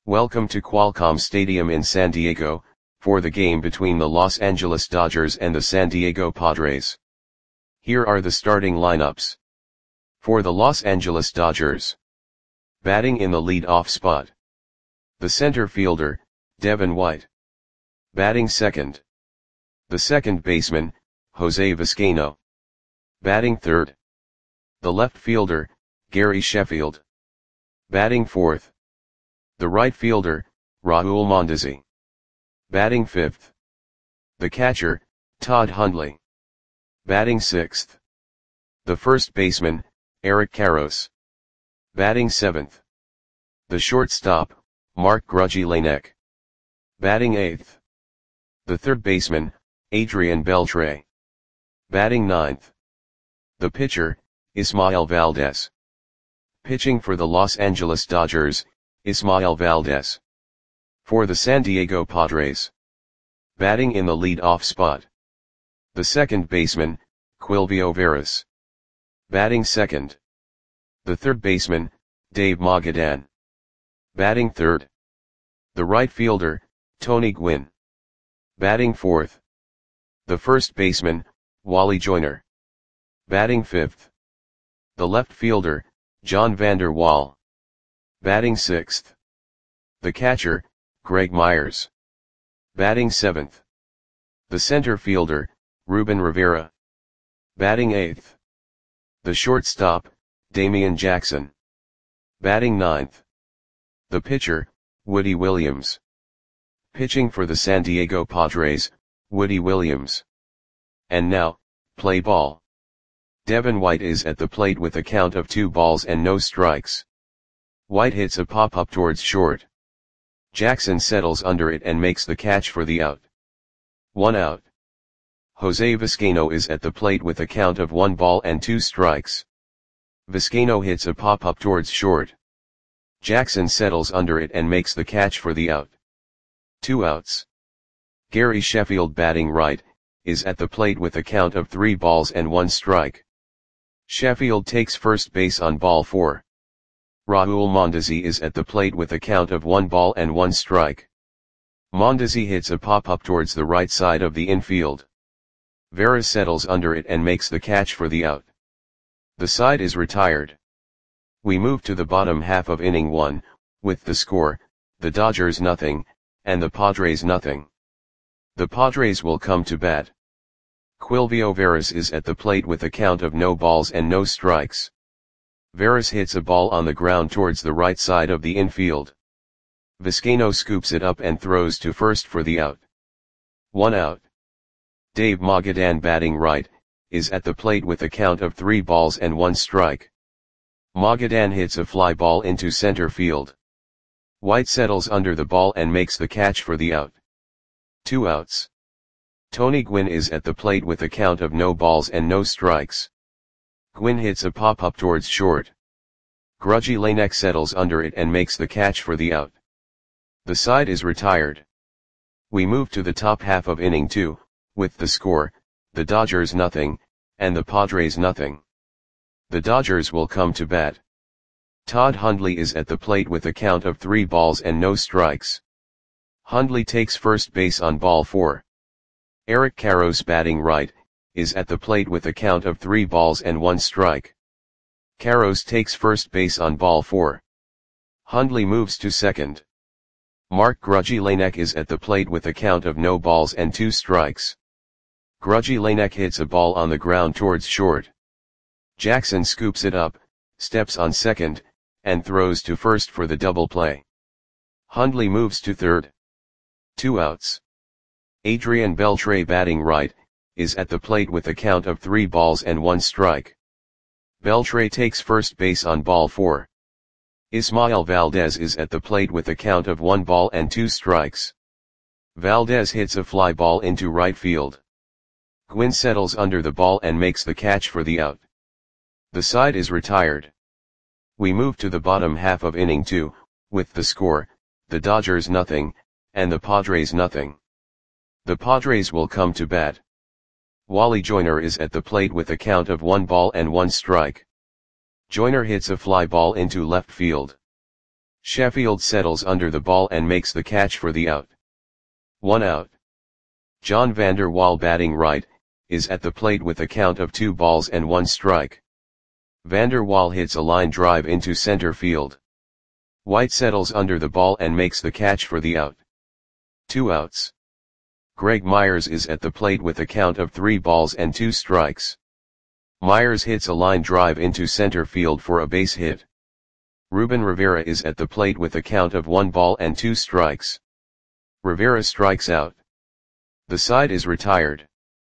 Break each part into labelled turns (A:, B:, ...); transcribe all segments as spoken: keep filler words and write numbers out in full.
A: Welcome to Qualcomm Stadium in San Diego, for the game between the Los Angeles Dodgers and the San Diego Padres. Here are the starting lineups. For the Los Angeles Dodgers. Batting in the lead-off spot. The center fielder, Devin White. Batting second. The second baseman, Jose Vizcaino. Batting third. The left fielder, Gary Sheffield. Batting fourth. The right fielder, Raul Mondesi. Batting fifth. The catcher, Todd Hundley. Batting sixth. The first baseman, Eric Karros. Batting seventh. The shortstop, Mark Grudzielanek. Batting eighth. The third baseman, Adrian Beltre. Batting ninth. The pitcher, Ismael Valdez. Pitching for the Los Angeles Dodgers, Ismael Valdez. For the San Diego Padres. Batting in the lead-off spot. The second baseman, Quilvio Veras. Batting second. The third baseman, Dave Magadan. Batting third. The right fielder, Tony Gwynn. Batting fourth. The first baseman, Wally Joyner. Batting fifth. The left fielder, John Vander Wal. Batting sixth. The catcher, Greg Myers. Batting seventh. The center fielder, Ruben Rivera. Batting eighth. The shortstop, Damian Jackson. Batting ninth. The pitcher, Woody Williams. Pitching for the San Diego Padres, Woody Williams. And now, play ball. Devin White is at the plate with a count of two balls and no strikes. White hits a pop-up towards short. Jackson settles under it and makes the catch for the out. One out. Jose Vizcaino is at the plate with a count of one ball and two strikes. Vizcaino hits a pop-up towards short. Jackson settles under it and makes the catch for the out. Two outs. Gary Sheffield, batting right, is at the plate with a count of three balls and one strike. Sheffield takes first base on ball four. Raul Mondesi is at the plate with a count of one ball and one strike. Mondesi hits a pop-up towards the right side of the infield. Veras settles under it and makes the catch for the out. The side is retired. We move to the bottom half of inning one, with the score, the Dodgers nothing, and the Padres nothing. The Padres will come to bat. Quilvio Veras is at the plate with a count of no balls and no strikes. Veras hits a ball on the ground towards the right side of the infield. Vizcaino scoops it up and throws to first for the out. One out. Dave Magadan, batting right, is at the plate with a count of three balls and one strike. Magadan hits a fly ball into center field. White settles under the ball and makes the catch for the out. Two outs. Tony Gwynn is at the plate with a count of no balls and no strikes. Gwynn hits a pop-up towards short. Grudzielanek settles under it and makes the catch for the out. The side is retired. We move to the top half of inning two, with the score, the Dodgers nothing, and the Padres nothing. The Dodgers will come to bat. Todd Hundley is at the plate with a count of three balls and no strikes. Hundley takes first base on ball four. Eric Karros, batting right, is at the plate with a count of three balls and one strike. Karros takes first base on ball four. Hundley moves to second. Mark Grudzielanek is at the plate with a count of no balls and two strikes. Grudzielanek hits a ball on the ground towards short. Jackson scoops it up, steps on second, and throws to first for the double play. Hundley moves to third. Two outs. Adrian Beltre, batting right, is at the plate with a count of three balls and one strike. Beltre takes first base on ball four. Ismael Valdez is at the plate with a count of one ball and two strikes. Valdez hits a fly ball into right field. Gwynn settles under the ball and makes the catch for the out. The side is retired. We move to the bottom half of inning two, with the score, the Dodgers nothing, and the Padres nothing. The Padres will come to bat. Wally Joyner is at the plate with a count of one ball and one strike. Joyner hits a fly ball into left field. Sheffield settles under the ball and makes the catch for the out. One out. John van der Wal, batting right, is at the plate with a count of two balls and one strike. Van der Wal hits a line drive into center field. White settles under the ball and makes the catch for the out. Two outs. Greg Myers is at the plate with a count of three balls and two strikes. Myers hits a line drive into center field for a base hit. Ruben Rivera is at the plate with a count of one ball and two strikes. Rivera strikes out. The side is retired.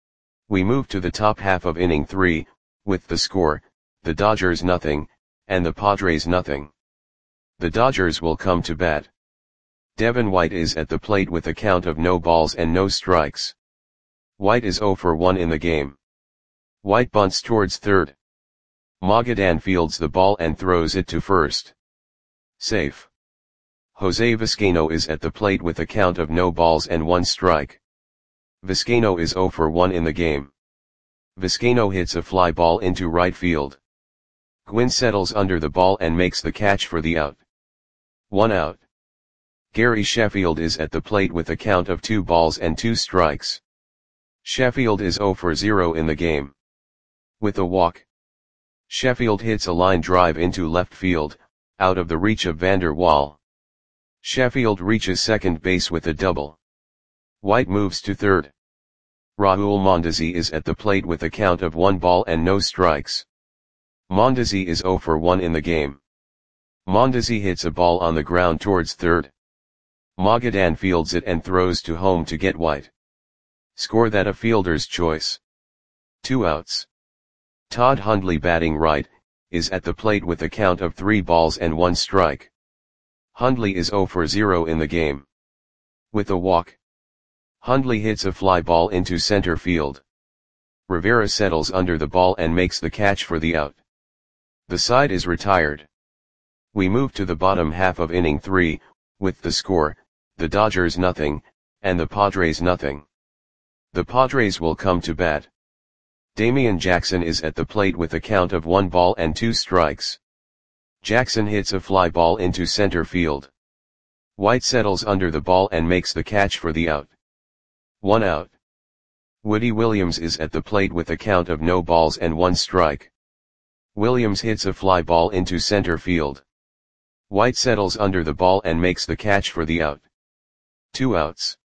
A: We move to the top half of inning three, with the score, the Dodgers nothing, and the Padres nothing. The Dodgers will come to bat. Devin White is at the plate with a count of no balls and no strikes. White is oh for one in the game. White bunts towards third. Magadan fields the ball and throws it to first. Safe. Jose Vizcaino is at the plate with a count of no balls and one strike. Vizcaino is oh for one in the game. Vizcaino hits a fly ball into right field. Gwynn settles under the ball and makes the catch for the out. One out. Gary Sheffield is at the plate with a count of two balls and two strikes. Sheffield is oh for zero in the game. With a walk, Sheffield hits a line drive into left field, out of the reach of van der Wal. Sheffield reaches second base with a double. White moves to third. Raul Mondesi is at the plate with a count of one ball and no strikes. Mondesi is oh for one in the game. Mondesi hits a ball on the ground towards third. Magadan fields it and throws to home to get White. Score that a fielder's choice. Two outs. Todd Hundley, batting right, is at the plate with a count of three balls and one strike. Hundley is oh for zero in the game. With a walk, Hundley hits a fly ball into center field. Rivera settles under the ball and makes the catch for the out. The side is retired. We move to the bottom half of inning three, with the score, the Dodgers nothing, and the Padres nothing. The Padres will come to bat. Damian Jackson is at the plate with a count of one ball and two strikes. Jackson hits a fly ball into center field. White settles under the ball and makes the catch for the out. One out. Woody Williams is at the plate with a count of no balls and one strike. Williams hits a fly ball into center field. White settles under the ball and makes the catch for the out. Two outs.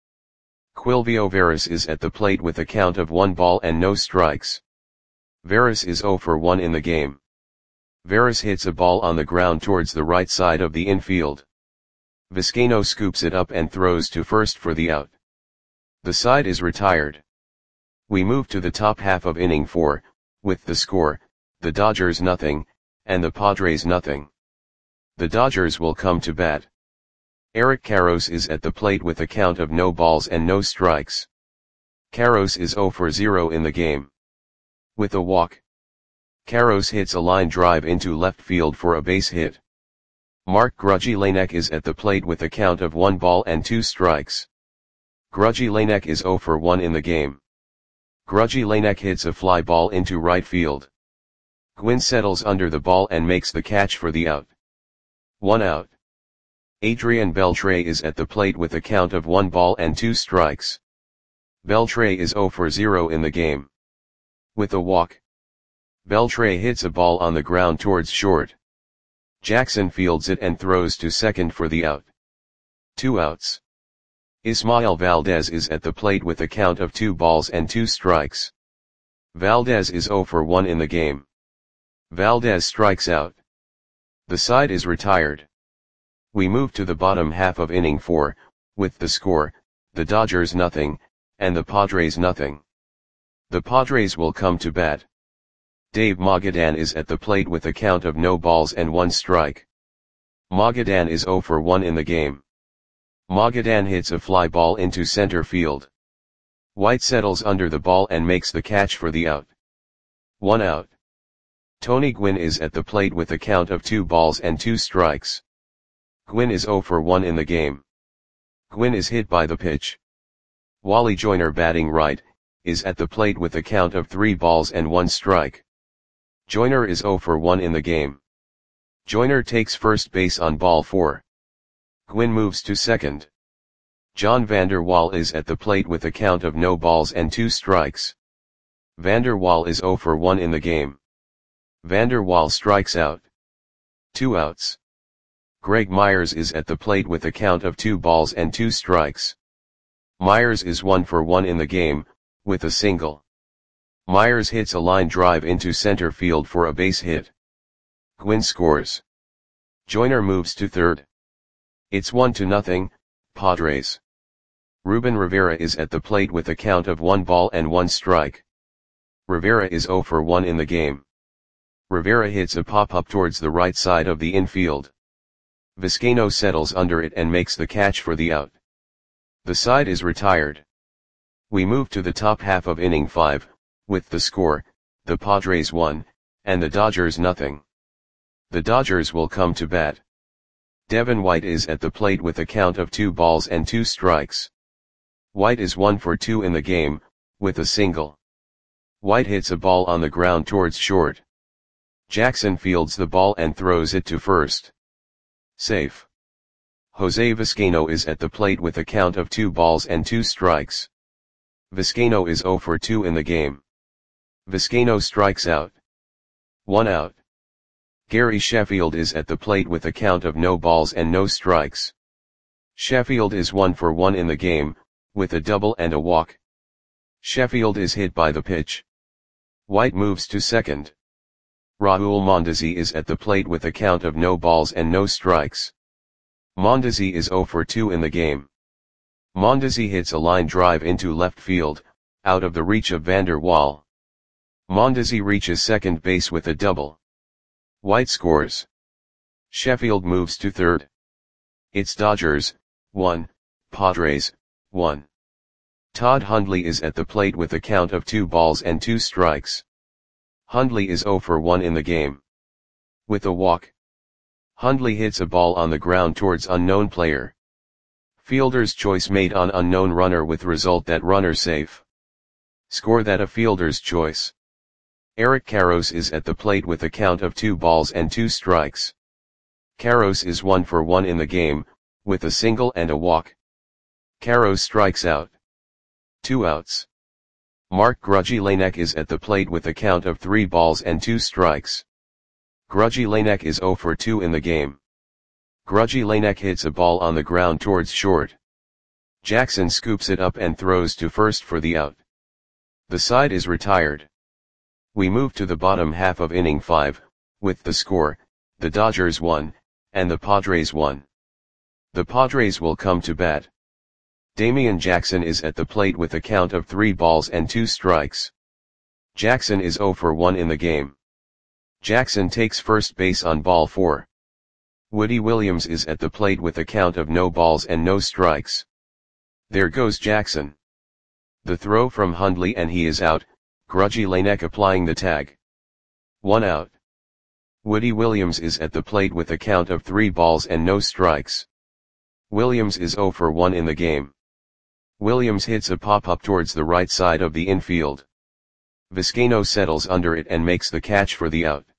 A: Quilvio Veras is at the plate with a count of one ball and no strikes. Veras is oh for one in the game. Veras hits a ball on the ground towards the right side of the infield. Vizcaino scoops it up and throws to first for the out. The side is retired. We move to the top half of inning four, with the score, the Dodgers nothing, and the Padres nothing. The Dodgers will come to bat. Eric Karros is at the plate with a count of no balls and no strikes. Karros is oh for zero in the game. With a walk, Karros hits a line drive into left field for a base hit. Mark Grudzielanek is at the plate with a count of one ball and two strikes. Grudzielanek is oh for one in the game. Grudzielanek hits a fly ball into right field. Gwynn settles under the ball and makes the catch for the out. One out. Adrian Beltre is at the plate with a count of one ball and two strikes. Beltre is oh for zero in the game. With a walk, Beltre hits a ball on the ground towards short. Jackson fields it and throws to second for the out. Two outs. Ismael Valdez is at the plate with a count of two balls and two strikes. Valdez is oh for one in the game. Valdez strikes out. The side is retired. We move to the bottom half of inning four, with the score, the Dodgers nothing, and the Padres nothing. The Padres will come to bat. Dave Magadan is at the plate with a count of no balls and one strike. Magadan is oh for one in the game. Magadan hits a fly ball into center field. White settles under the ball and makes the catch for the out. One out. Tony Gwynn is at the plate with a count of two balls and two strikes. Gwynn is oh for one in the game. Gwynn is hit by the pitch. Wally Joyner, batting right, is at the plate with a count of three balls and one strike. Joyner is oh for one in the game. Joyner takes first base on ball four. Gwynn moves to second. John Vander Wal is at the plate with a count of no balls and two strikes. Vander Wal is zero for one in the game. Vander Wal strikes out. Two outs. Greg Myers is at the plate with a count of two balls and two strikes. Myers is one for one in the game, with a single. Myers hits a line drive into center field for a base hit. Gwynn scores. Joyner moves to third. It's one to nothing, Padres. Ruben Rivera is at the plate with a count of one ball and one strike. Rivera is zero for one in the game. Rivera hits a pop-up towards the right side of the infield. Vizcaino settles under it and makes the catch for the out. The side is retired. We move to the top half of inning five, with the score, the Padres one, and the Dodgers nothing. The Dodgers will come to bat. Devin White is at the plate with a count of two balls and two strikes. White is one for two in the game, with a single. White hits a ball on the ground towards short. Jackson fields the ball and throws it to first. Safe. Jose Vizcaino is at the plate with a count of two balls and two strikes. Vizcaino is zero for two in the game. Vizcaino strikes out. One out. Gary Sheffield is at the plate with a count of no balls and no strikes. Sheffield is one for one in the game, with a double and a walk. Sheffield is hit by the pitch. White moves to second. Raul Mondesi is at the plate with a count of no balls and no strikes. Mondesi is zero for two in the game. Mondesi hits a line drive into left field, out of the reach of Vander Wal. Mondesi reaches second base with a double. White scores. Sheffield moves to third. It's Dodgers, one, Padres, one. Todd Hundley is at the plate with a count of two balls and two strikes. Hundley is zero for one in the game. With a walk. Hundley hits a ball on the ground towards unknown player. Fielder's choice made on unknown runner with result that runner safe. Score that a fielder's choice. Eric Karros is at the plate with a count of two balls and two strikes. Karros is one for one in the game, with a single and a walk. Karros strikes out. Two outs. Mark Grudzielanek is at the plate with a count of three balls and two strikes. Grudzielanek is zero for two in the game. Grudzielanek hits a ball on the ground towards short. Jackson scoops it up and throws to first for the out. The side is retired. We move to the bottom half of inning five, with the score, the Dodgers one, and the Padres one. The Padres will come to bat. Damian Jackson is at the plate with a count of three balls and two strikes. Jackson is zero for one in the game. Jackson takes first base on ball four. Woody Williams is at the plate with a count of no balls and no strikes. There goes Jackson. The throw from Hundley and he is out, Grudzielanek applying the tag. One out. Woody Williams is at the plate with a count of three balls and no strikes. Williams is zero for one in the game. Williams hits a pop-up towards the right side of the infield. Vizcaino settles under it and makes the catch for the out.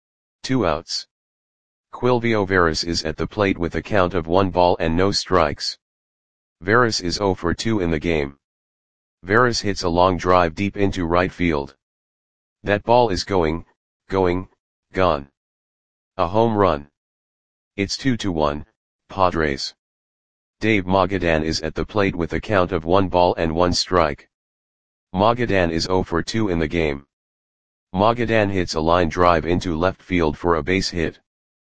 A: Two outs. Quilvio Veras is at the plate with a count of one ball and no strikes. Veras is zero for two in the game. Veras hits a long drive deep into right field. That ball is going, going, gone. A home run. It's two to one, Padres. Dave Magadan is at the plate with a count of one ball and one strike. Magadan is zero for two in the game. Magadan hits a line drive into left field for a base hit.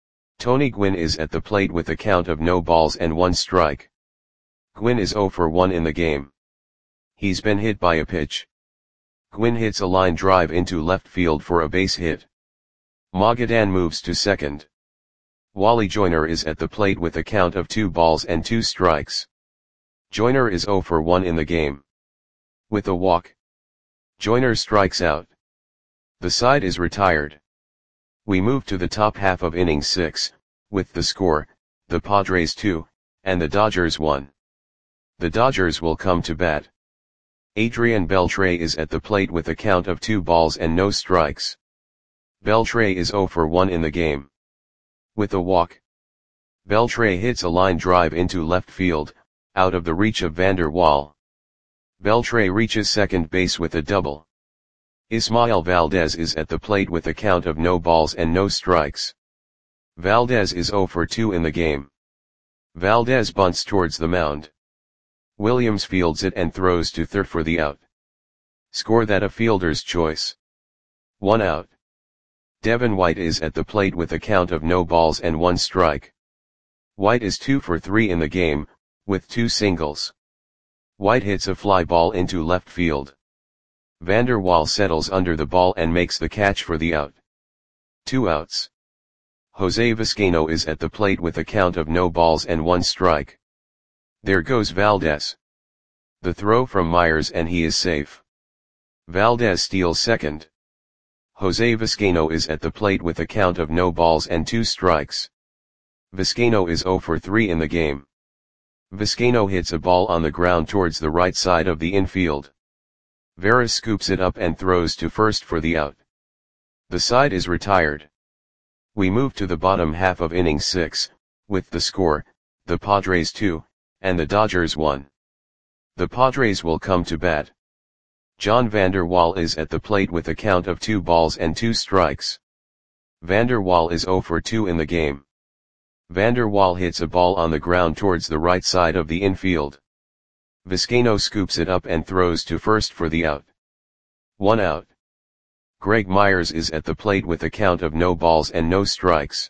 A: Tony Gwynn is at the plate with a count of no balls and one strike. Gwynn is zero for one in the game. He's been hit by a pitch. Gwynn hits a line drive into left field for a base hit. Magadan moves to second. Wally Joyner is at the plate with a count of two balls and two strikes. Joyner is zero for one in the game. With a walk. Joyner strikes out. The side is retired. We move to the top half of inning six, with the score, the Padres two, and the Dodgers one. The Dodgers will come to bat. Adrian Beltre is at the plate with a count of two balls and no strikes. Beltre is zero for one in the game. With a walk. Beltre hits a line drive into left field, out of the reach of Vander Waal. Beltre reaches second base with a double. Ismael Valdez is at the plate with a count of no balls and no strikes. Valdez is oh for two in the game. Valdez bunts towards the mound. Williams fields it and throws to third for the out. Score that a fielder's choice. One out. Devin White is at the plate with a count of no balls and one strike. White is two for three in the game, with two singles. White hits a fly ball into left field. Vander Waal settles under the ball and makes the catch for the out. Two outs. Jose Vizcaino is at the plate with a count of no balls and one strike. There goes Valdez. The throw from Myers and he is safe. Valdez steals second. Jose Vizcaino is at the plate with a count of no balls and two strikes. Vizcaino is oh for three in the game. Vizcaino hits a ball on the ground towards the right side of the infield. Veras scoops it up and throws to first for the out. The side is retired. We move to the bottom half of inning six, with the score, the Padres two, and the Dodgers one. The Padres will come to bat. John Vander Waal is at the plate with a count of two balls and two strikes. Vander Waal is oh for two in the game. Vander Waal hits a ball on the ground towards the right side of the infield. Vizcaino scoops it up and throws to first for the out. One out. Greg Myers is at the plate with a count of no balls and no strikes.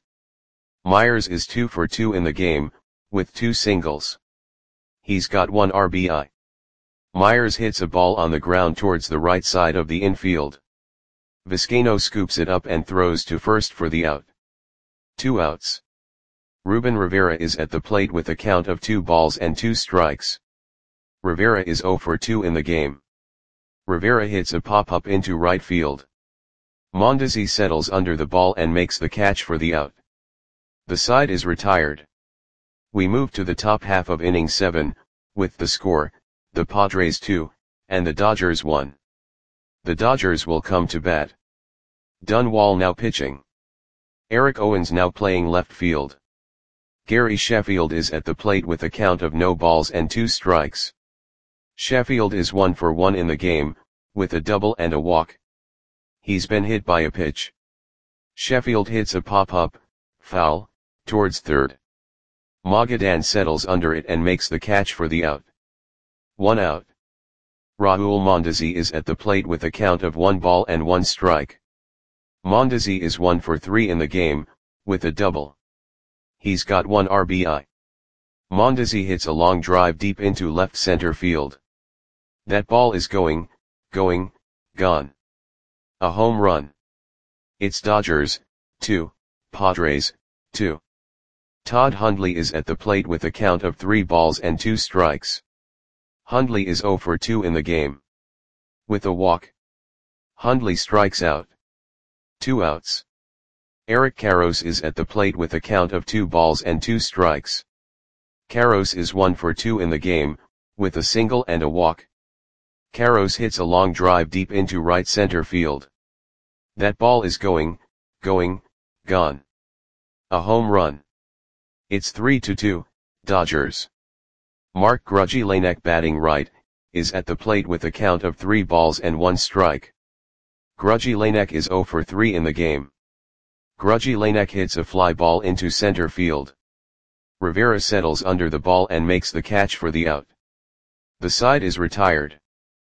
A: Myers is two for two in the game, with two singles. He's got one R B I. Myers hits a ball on the ground towards the right side of the infield. Vizcaino scoops it up and throws to first for the out. Two outs. Ruben Rivera is at the plate with a count of two balls and two strikes. Rivera is oh for two in the game. Rivera hits a pop-up into right field. Mondesi settles under the ball and makes the catch for the out. The side is retired. We move to the top half of inning seven, with the score, the Padres two, and the Dodgers one. The Dodgers will come to bat. Dunwall now pitching. Eric Owens now playing left field. Gary Sheffield is at the plate with a count of no balls and two strikes. Sheffield is one for one in the game, with a double and a walk. He's been hit by a pitch. Sheffield hits a pop-up, foul, towards third. Magadan settles under it and makes the catch for the out. One out. Raul Mondesi is at the plate with a count of one ball and one strike. Mondesi is one for three in the game, with a double. He's got one R B I. Mondesi hits a long drive deep into left center field. That ball is going, going, gone. A home run. It's Dodgers, two, Padres, two. Todd Hundley is at the plate with a count of three balls and two strikes. Hundley is oh for two in the game. With a walk. Hundley strikes out. Two outs. Eric Karros is at the plate with a count of two balls and two strikes. Karros is one for two in the game, with a single and a walk. Karros hits a long drive deep into right center field. That ball is going, going, gone. A home run. It's three to two, Dodgers. Mark Grudzielanek batting right, is at the plate with a count of three balls and one strike. Grudzielanek is oh for three in the game. Grudzielanek hits a fly ball into center field. Rivera settles under the ball and makes the catch for the out. The side is retired.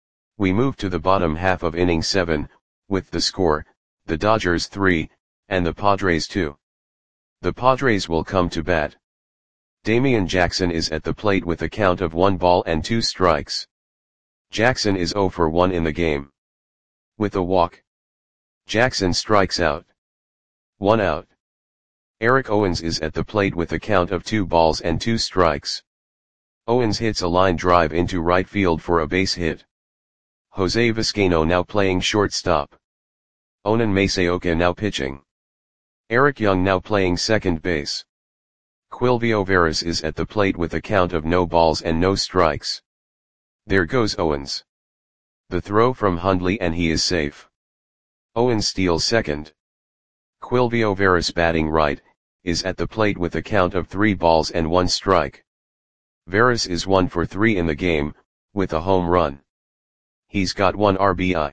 A: We move to the bottom half of inning seven, with the score, the Dodgers three, and the Padres two. The Padres will come to bat. Damian Jackson is at the plate with a count of one ball and two strikes. Jackson is oh for one in the game. With a walk. Jackson strikes out. One out. Eric Owens is at the plate with a count of two balls and two strikes. Owens hits a line drive into right field for a base hit. Jose Vizcaino now playing shortstop. Onan Masaoka now pitching. Eric Young now playing second base. Quilvio Veras is at the plate with a count of no balls and no strikes. There goes Owens. The throw from Hundley and he is safe. Owens steals second. Quilvio Veras batting right, is at the plate with a count of three balls and one strike. Veras is one for three in the game, with a home run. He's got one R B I.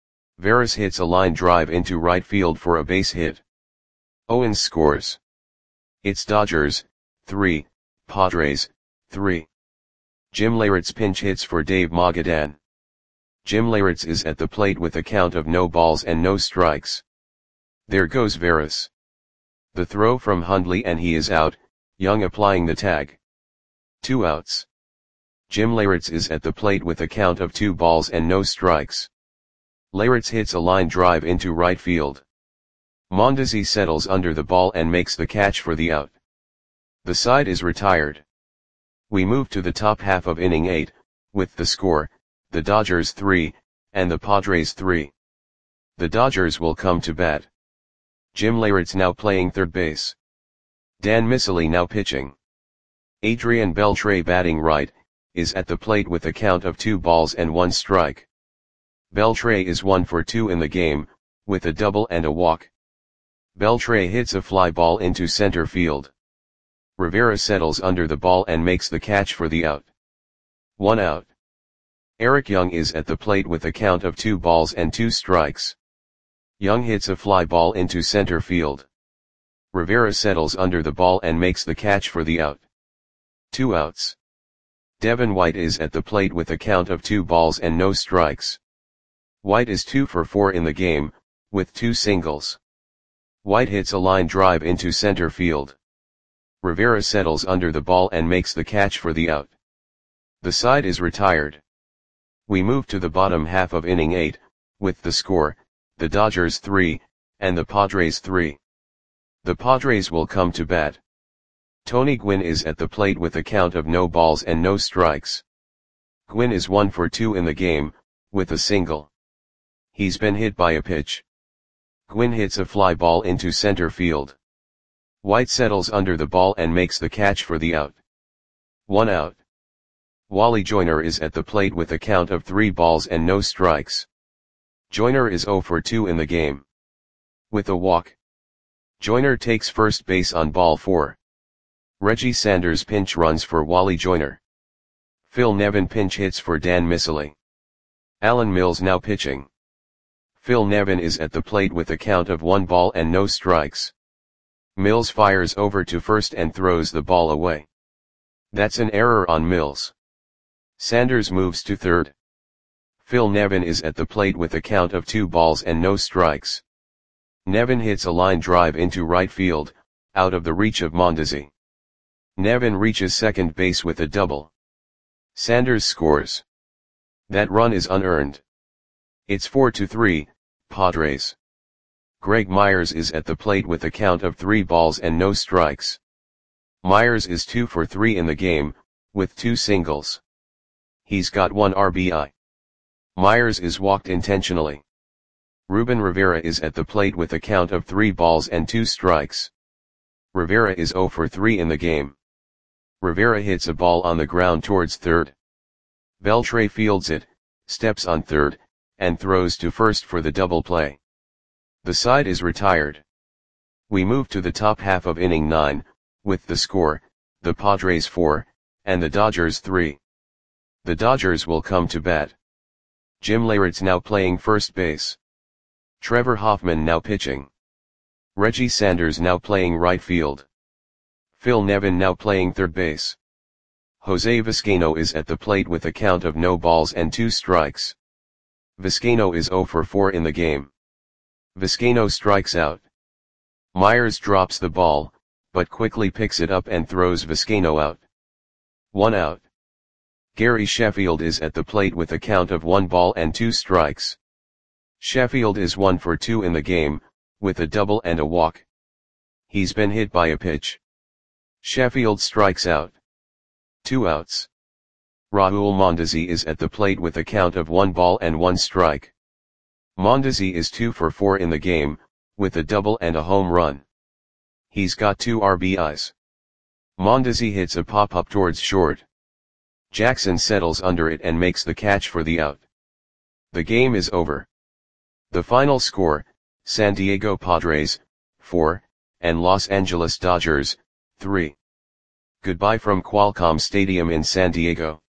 A: Veras hits a line drive into right field for a base hit. Owens scores. It's Dodgers, three, Padres, three. Jim Leyritz pinch hits for Dave Magadan. Jim Leyritz is at the plate with a count of no balls and no strikes. There goes Veras. The throw from Hundley and he is out, Young applying the tag. Two outs. Jim Leyritz is at the plate with a count of two balls and no strikes. Leyritz hits a line drive into right field. Mondesi settles under the ball and makes the catch for the out. The side is retired. We move to the top half of inning eight, with the score, the Dodgers three, and the Padres three. The Dodgers will come to bat. Jim Leyritz now playing third base. Dan Miceli now pitching. Adrian Beltre batting right, is at the plate with a count of two balls and one strike. Beltre is one for two in the game, with a double and a walk. Beltre hits a fly ball into center field. Rivera settles under the ball and makes the catch for the out. One out. Eric Young is at the plate with a count of two balls and two strikes. Young hits a fly ball into center field. Rivera settles under the ball and makes the catch for the out. Two outs. Devin White is at the plate with a count of two balls and no strikes. White is two for four in the game, with two singles. White hits a line drive into center field. Rivera settles under the ball and makes the catch for the out. The side is retired. We move to the bottom half of inning eight, with the score, the Dodgers three, and the Padres three. The Padres will come to bat. Tony Gwynn is at the plate with a count of no balls and no strikes. Gwynn is one for two in the game, with a single. He's been hit by a pitch. Gwynn hits a fly ball into center field. White settles under the ball and makes the catch for the out. One out. Wally Joyner is at the plate with a count of three balls and no strikes. Joyner is zero for two in the game. With a walk. Joyner takes first base on ball four. Reggie Sanders pinch runs for Wally Joyner. Phil Nevin pinch hits for Dan Miceli. Alan Mills now pitching. Phil Nevin is at the plate with a count of one ball and no strikes. Mills fires over to first and throws the ball away. That's an error on Mills. Sanders moves to third. Phil Nevin is at the plate with a count of two balls and no strikes. Nevin hits a line drive into right field, out of the reach of Mondesi. Nevin reaches second base with a double. Sanders scores. That run is unearned. It's four to three, Padres. Greg Myers is at the plate with a count of three balls and no strikes. Myers is two for three in the game, with two singles. He's got one R B I. Myers is walked intentionally. Ruben Rivera is at the plate with a count of three balls and two strikes. Rivera is zero for three in the game. Rivera hits a ball on the ground towards third. Beltre fields it, steps on third, and throws to first for the double play. The side is retired. We move to the top half of inning nine, with the score, the Padres four, and the Dodgers three. The Dodgers will come to bat. Jim Leyritz now playing first base. Trevor Hoffman now pitching. Reggie Sanders now playing right field. Phil Nevin now playing third base. Jose Vizcaino is at the plate with a count of no balls and two strikes. Vizcaino is zero for four in the game. Vizcaino strikes out. Myers drops the ball, but quickly picks it up and throws Vizcaino out. One out. Gary Sheffield is at the plate with a count of one ball and two strikes. Sheffield is one for two in the game, with a double and a walk. He's been hit by a pitch. Sheffield strikes out. Two outs. Raul Mondesi is at the plate with a count of one ball and one strike. Mondesi is two for four in the game, with a double and a home run. He's got two R B Is. Mondesi hits a pop-up towards short. Jackson settles under it and makes the catch for the out. The game is over. The final score, San Diego Padres, four, and Los Angeles Dodgers, three. Goodbye from Qualcomm Stadium in San Diego.